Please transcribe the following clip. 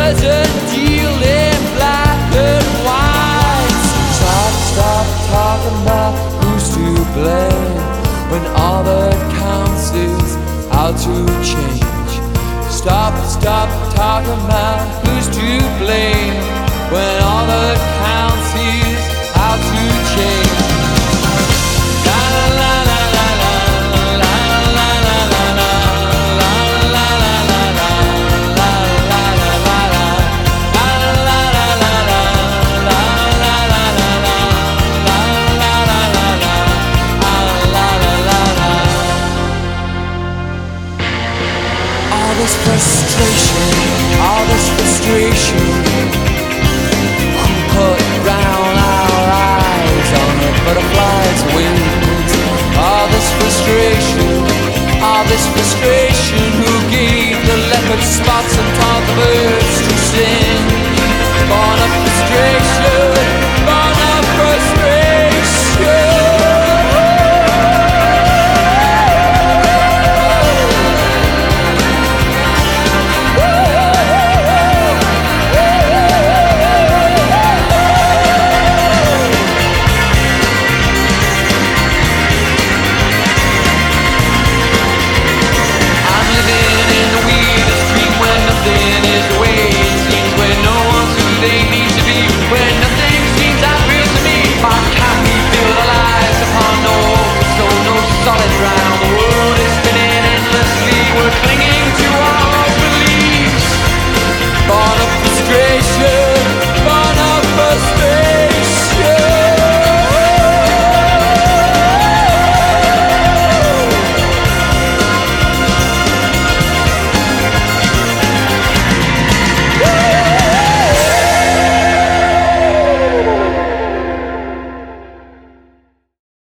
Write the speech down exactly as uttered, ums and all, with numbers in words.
doesn't deal in black and white. Stop, stop talking about who's to blame when all that counts is how to change. Stop, stop talking about who's to blame when all that counts is how to change. La la la la la la la la la la la la la la la la la la la. All this frustration, all this frustration. Who put brown our eyes on a butterfly's wings? All this frustration, all this frustration. Who gave the leopard spots and taught the birds to sing? Born of frustration, born of frustration. When nothing seems that real to me, how can we build our lives upon no, so no solid ground?